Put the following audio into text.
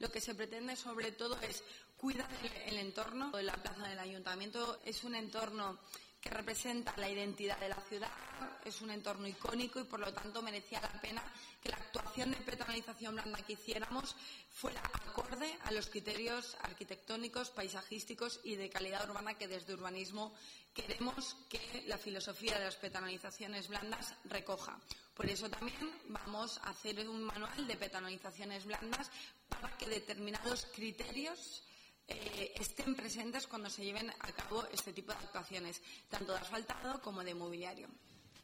Lo que se pretende sobre todo es cuidar el entorno. La plaza del Ayuntamiento es un entorno que representa la identidad de la ciudad, es un entorno icónico y por lo tanto merecía la pena que la actuación de peatonalización blanda que hiciéramos fuera acorde a los criterios arquitectónicos, paisajísticos y de calidad urbana que desde urbanismo queremos que la filosofía de las peatonalizaciones blandas recoja. Por eso también vamos a hacer un manual de peatonalizaciones blandas para que determinados criterios estén presentes cuando se lleven a cabo este tipo de actuaciones, tanto de asfaltado como de mobiliario.